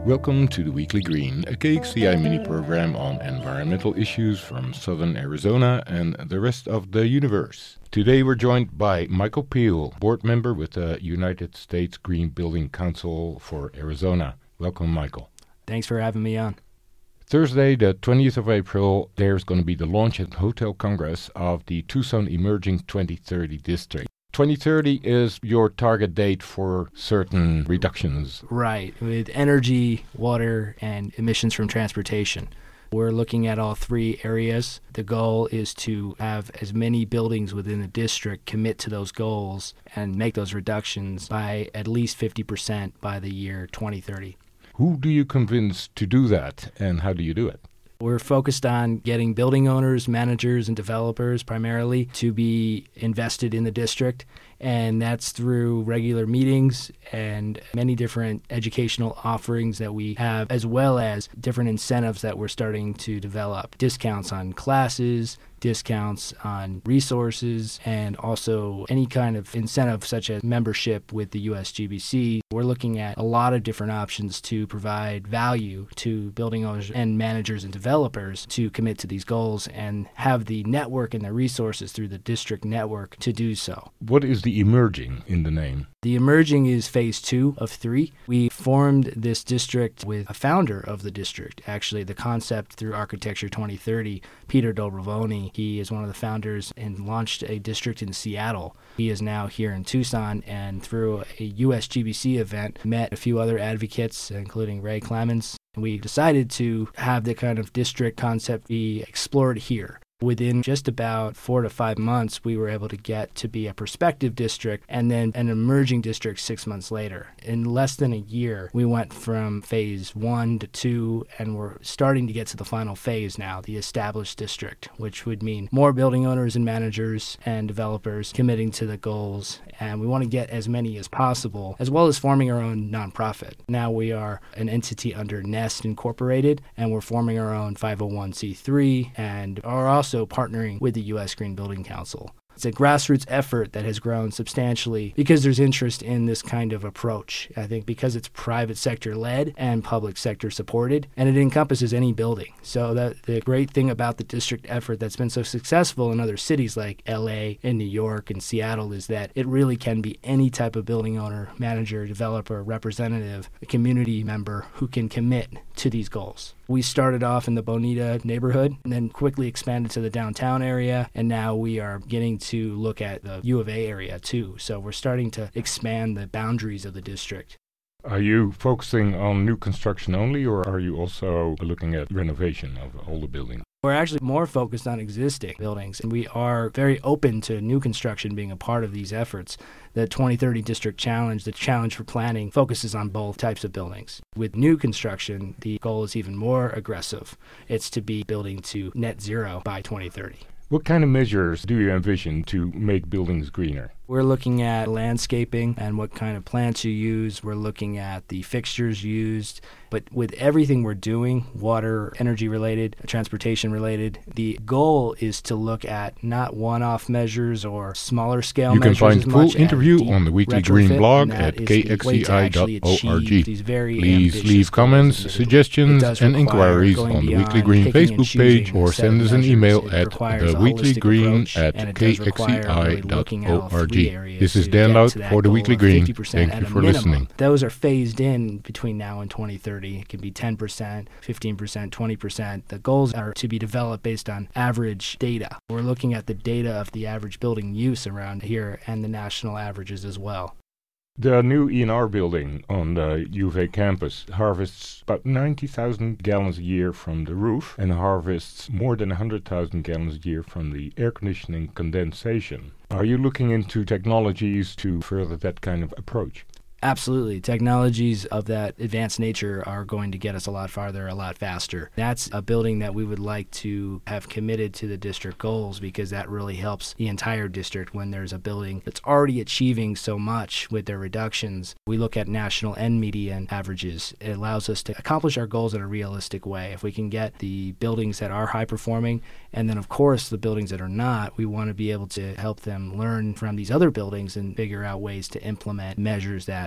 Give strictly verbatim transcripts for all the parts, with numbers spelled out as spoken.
Welcome to the Weekly Green, a K X C I mini-program on environmental issues from southern Arizona and the rest of the universe. Today we're joined by Michael Peel, board member with the United States Green Building Council for Arizona. Welcome, Michael. Thanks for having me on. Thursday, the twentieth of April, there's going to be the launch at Hotel Congress of the Tucson Emerging twenty thirty District. twenty thirty is your target date for certain reductions. Right, with energy, water, and emissions from transportation. We're looking at all three areas. The goal is to have as many buildings within the district commit to those goals and make those reductions by at least fifty percent by the year twenty thirty. Who do you convince to do that, and how do you do it? We're focused on getting building owners, managers, and developers primarily to be invested in the district, and that's through regular meetings and many different educational offerings that we have, as well as different incentives that we're starting to develop. Discounts on classes, discounts on resources, and also any kind of incentive such as membership with the U S G B C. We're looking at a lot of different options to provide value to building owners and managers and developers to commit to these goals and have the network and the resources through the district network to do so. What is the emerging in the name? The emerging is phase two of three. We formed this district with a founder of the district, actually the concept through Architecture twenty thirty, Peter Dobrovony. He is one of the founders and launched a district in Seattle. He is now here in Tucson, and through a U S G B C event, met a few other advocates, including Ray Clemens. We decided to have the kind of district concept be explored here. Within just about four to five months, we were able to get to be a prospective district and then an emerging district six months later. In less than a year, we went from phase one to two, and we're starting to get to the final phase now, the established district, which would mean more building owners and managers and developers committing to the goals. And we want to get as many as possible, as well as forming our own nonprofit. Now we are an entity under Nest Incorporated, and we're forming our own five oh one c three and are also also partnering with the U S Green Building Council. It's a grassroots effort that has grown substantially because there's interest in this kind of approach. I think because it's private sector led and public sector supported, and it encompasses any building. So that the great thing about the district effort that's been so successful in other cities like L A and New York and Seattle is that it really can be any type of building owner, manager, developer, representative, a community member who can commit to these goals. We started off in the Bonita neighborhood and then quickly expanded to the downtown area, and now we are getting to look at the U of A area too. So we're starting to expand the boundaries of the district. Are you focusing on new construction only, or are you also looking at renovation of older buildings? We're actually more focused on existing buildings, and we are very open to new construction being a part of these efforts. The twenty thirty District Challenge, the challenge for planning, focuses on both types of buildings. With new construction, the goal is even more aggressive. It's to be building to net zero by twenty thirty. What kind of measures do you envision to make buildings greener? We're looking at landscaping and what kind of plants you use. We're looking at the fixtures used. But with everything we're doing, water, energy related, transportation related, the goal is to look at not one-off measures or smaller scale you measures. You can find as full much interview on the Weekly Green blog at k x c i dot org. Please leave comments, suggestions, and inquiries on the Weekly Green Facebook page or send us an email at theweeklygreen at k x c i dot org. This is Dan Lout for the Weekly Green. Thank you for listening. Those are phased in between now and twenty thirty. It can be ten percent, fifteen percent, twenty percent. The goals are to be developed based on average data. We're looking at the data of the average building use around here and the national averages as well. The new E and R building on the U of A campus harvests about ninety thousand gallons a year from the roof and harvests more than one hundred thousand gallons a year from the air conditioning condensation. Are you looking into technologies to further that kind of approach? Absolutely. Technologies of that advanced nature are going to get us a lot farther, a lot faster. That's a building that we would like to have committed to the district goals because that really helps the entire district when there's a building that's already achieving so much with their reductions. We look at national and median averages. It allows us to accomplish our goals in a realistic way. If we can get the buildings that are high performing, and then of course the buildings that are not, we want to be able to help them learn from these other buildings and figure out ways to implement measures that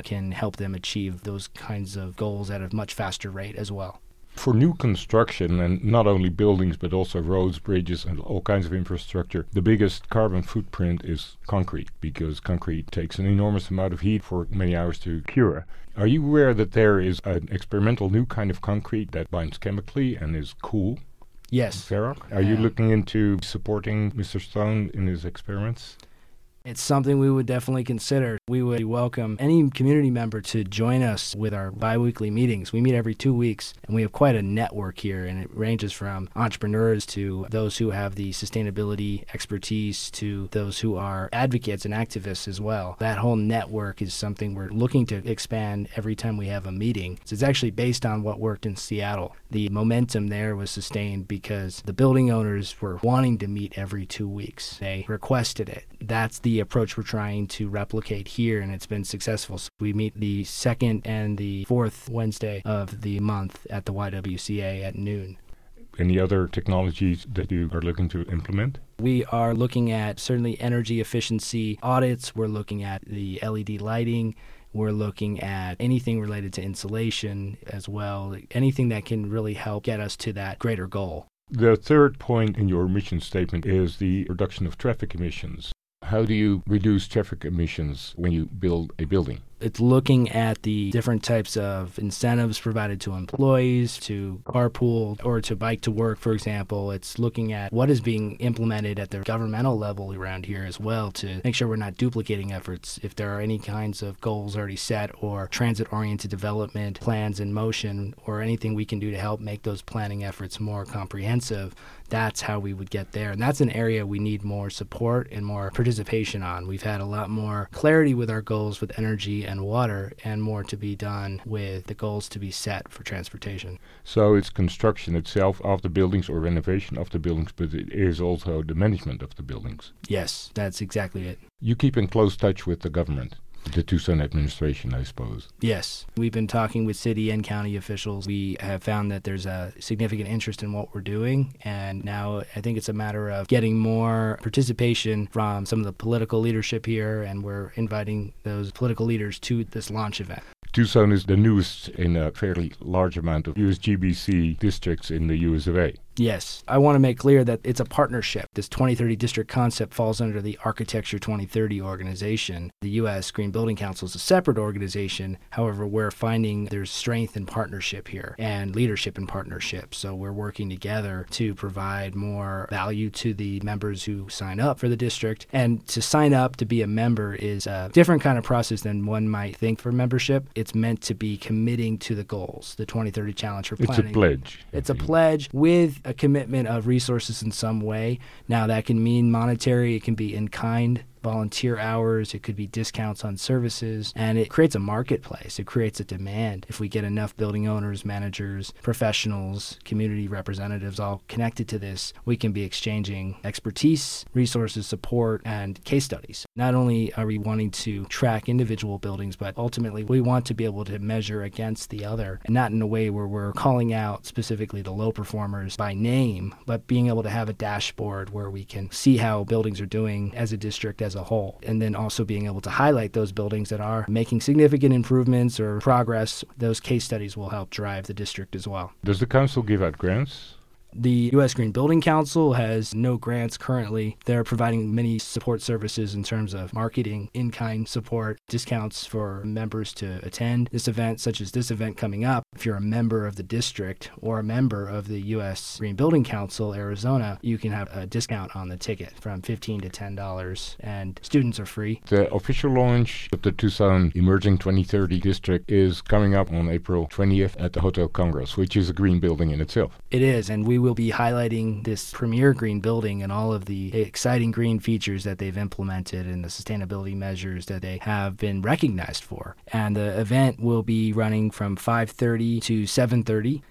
that can help them achieve those kinds of goals at a much faster rate as well. For new construction, and not only buildings but also roads, bridges, and all kinds of infrastructure, the biggest carbon footprint is concrete, because concrete takes an enormous amount of heat for many hours to cure. Are you aware that there is an experimental new kind of concrete that binds chemically and is cool? Yes. Varrock? Are you looking into supporting Mister Stone in his experiments? It's something we would definitely consider. We would welcome any community member to join us with our biweekly meetings. We meet every two weeks, and we have quite a network here, and it ranges from entrepreneurs to those who have the sustainability expertise to those who are advocates and activists as well. That whole network is something we're looking to expand every time we have a meeting. So it's actually based on what worked in Seattle. The momentum there was sustained because the building owners were wanting to meet every two weeks. They requested it. That's the approach we're trying to replicate here, and it's been successful. So we meet the second and the fourth Wednesday of the month at the Y W C A at noon. Any other technologies that you are looking to implement? We are looking at certainly energy efficiency audits. We're looking at the L E D lighting. We're looking at anything related to insulation as well, anything that can really help get us to that greater goal. The third point in your mission statement is the reduction of traffic emissions. How do you reduce traffic emissions when you build a building? It's looking at the different types of incentives provided to employees, to carpool, or to bike to work, for example. It's looking at what is being implemented at the governmental level around here as well to make sure we're not duplicating efforts. If there are any kinds of goals already set or transit-oriented development plans in motion or anything we can do to help make those planning efforts more comprehensive, that's how we would get there. And that's an area we need more support and more participation on. We've had a lot more clarity with our goals with energy and water, and more to be done with the goals to be set for transportation. So it's construction itself of the buildings or renovation of the buildings, but it is also the management of the buildings. Yes, that's exactly it. You keep in close touch with the government, the Tucson administration, I suppose. Yes. We've been talking with city and county officials. We have found that there's a significant interest in what we're doing, and now I think it's a matter of getting more participation from some of the political leadership here, and we're inviting those political leaders to this launch event. Tucson is the newest in a fairly large amount of U S G B C districts in the U S of A. Yes. I want to make clear that it's a partnership. This twenty thirty district concept falls under the Architecture twenty thirty organization. The U S Green Building Council is a separate organization. However, we're finding there's strength in partnership here and leadership in partnership. So we're working together to provide more value to the members who sign up for the district. And to sign up to be a member is a different kind of process than one might think for membership. It's meant to be committing to the goals, the twenty thirty Challenge for Planning. It's a pledge. It's a pledge with a commitment of resources in some way. Now, that can mean monetary, it can be in kind, volunteer hours, it could be discounts on services, and it creates a marketplace. It creates a demand. If we get enough building owners, managers, professionals, community representatives all connected to this, we can be exchanging expertise, resources, support, and case studies. Not only are we wanting to track individual buildings, but ultimately we want to be able to measure against the other, and not in a way where we're calling out specifically the low performers by name, but being able to have a dashboard where we can see how buildings are doing as a district, as a whole, and then also being able to highlight those buildings that are making significant improvements or progress. Those case studies will help drive the district as well. Does the council give out grants? The U S Green Building Council has no grants currently. They're providing many support services in terms of marketing, in-kind support, discounts for members to attend this event, such as this event coming up. If you're a member of the district or a member of the U S Green Building Council, Arizona, you can have a discount on the ticket from fifteen dollars to ten dollars, and students are free. The official launch of the Tucson Emerging twenty thirty District is coming up on April twentieth at the Hotel Congress, which is a green building in itself. It is, and we will be highlighting this premier green building and all of the exciting green features that they've implemented and the sustainability measures that they have been recognized for. And the event will be running from five thirty to seven thirty.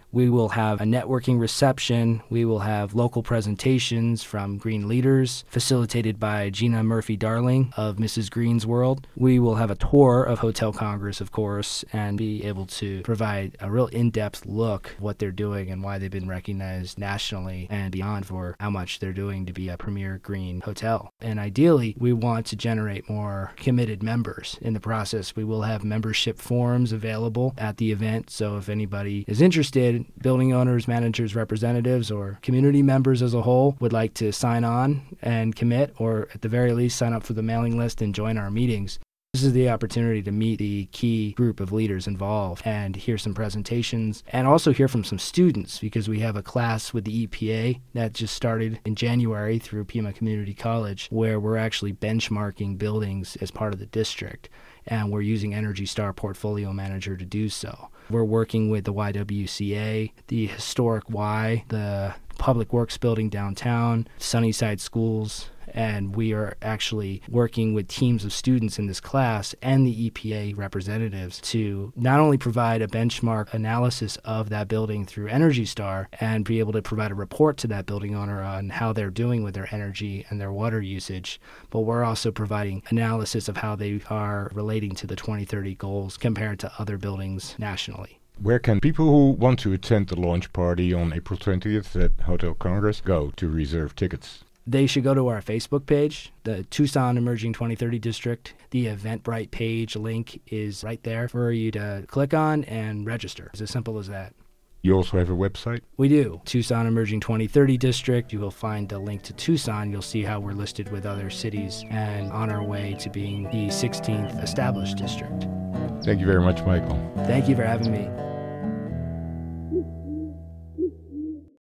We will have a networking reception. We will have local presentations from green leaders, facilitated by Gina Murphy-Darling of Missus Green's World. We will have a tour of Hotel Congress, of course, and be able to provide a real in-depth look at what they're doing and why they've been recognized nationally and beyond for how much they're doing to be a premier green hotel. And ideally, we want to generate more committed members. In the process, we will have membership forms available at the event, so if anybody is interested, building owners, managers, representatives, or community members as a whole would like to sign on and commit, or at the very least sign up for the mailing list and join our meetings. This is the opportunity to meet the key group of leaders involved and hear some presentations and also hear from some students, because we have a class with the E P A that just started in January through Pima Community College, where we're actually benchmarking buildings as part of the district, and we're using Energy Star Portfolio Manager to do so. We're working with the Y W C A, the Historic Y, the Public Works Building downtown, Sunnyside Schools, and we are actually working with teams of students in this class and the E P A representatives to not only provide a benchmark analysis of that building through Energy Star and be able to provide a report to that building owner on how they're doing with their energy and their water usage, but we're also providing analysis of how they are relating to the twenty thirty goals compared to other buildings nationally. Where can people who want to attend the launch party on April twentieth at Hotel Congress go to reserve tickets? They should go to our Facebook page, the Tucson Emerging twenty thirty District. The Eventbrite page link is right there for you to click on and register. It's as simple as that. You also have a website? We do. Tucson Emerging twenty thirty District. You will find a link to Tucson. You'll see how we're listed with other cities and on our way to being the sixteenth established district. Thank you very much, Michael. Thank you for having me.